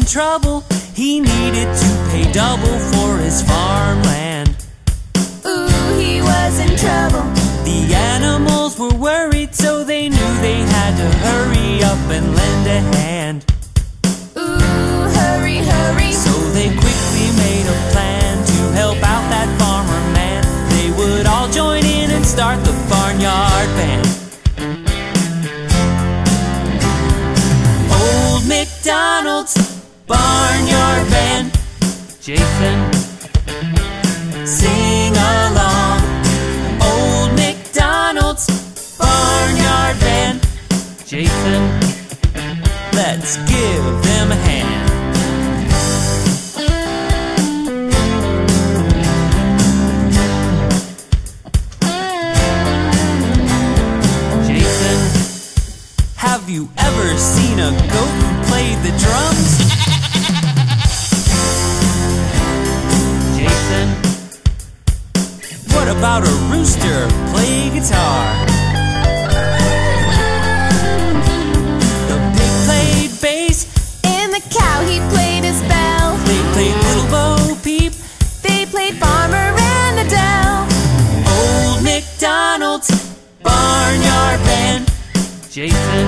trouble. He needed to pay double for his farmland. Ooh, he was in trouble. The animals were worried, so they knew they had to hurry up and lend a hand. Ooh, hurry, hurry. So they quickly made a plan to help out that farmer man. They would all join in and start the Barnyard Band. Old MacDonald's Barnyard Band. Jason, sing along. Old MacDonald's Barnyard Band. Jason, let's give them a hand. Jason, have you ever seen a goat who played the drums? Jason, what about a rooster play guitar? The pig played bass, And the cow, he played his bell. they played Little Bo Peep. They played Farmer and Adele. Old MacDonald's Barnyard Band. Jason,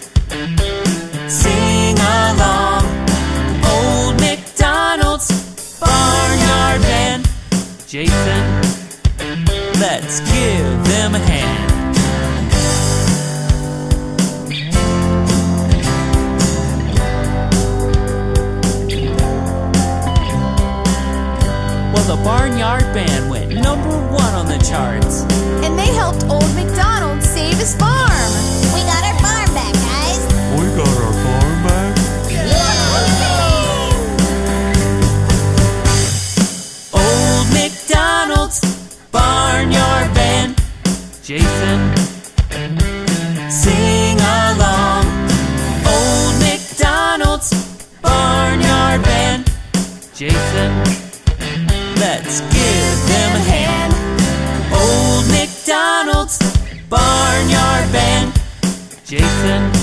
sing along. Old MacDonald's Barnyard Band. Jason, let's give them a hand. Well, the Barnyard Band went #1 on the charts. And they helped old MacDonald save his farm. We got our farm back, guys. We got our farm back. Old MacDonald's Barnyard Band. Jason, sing along. Old MacDonald's Barnyard Band. Jason, let's give them a hand. Old MacDonald's Barnyard Band. Jason,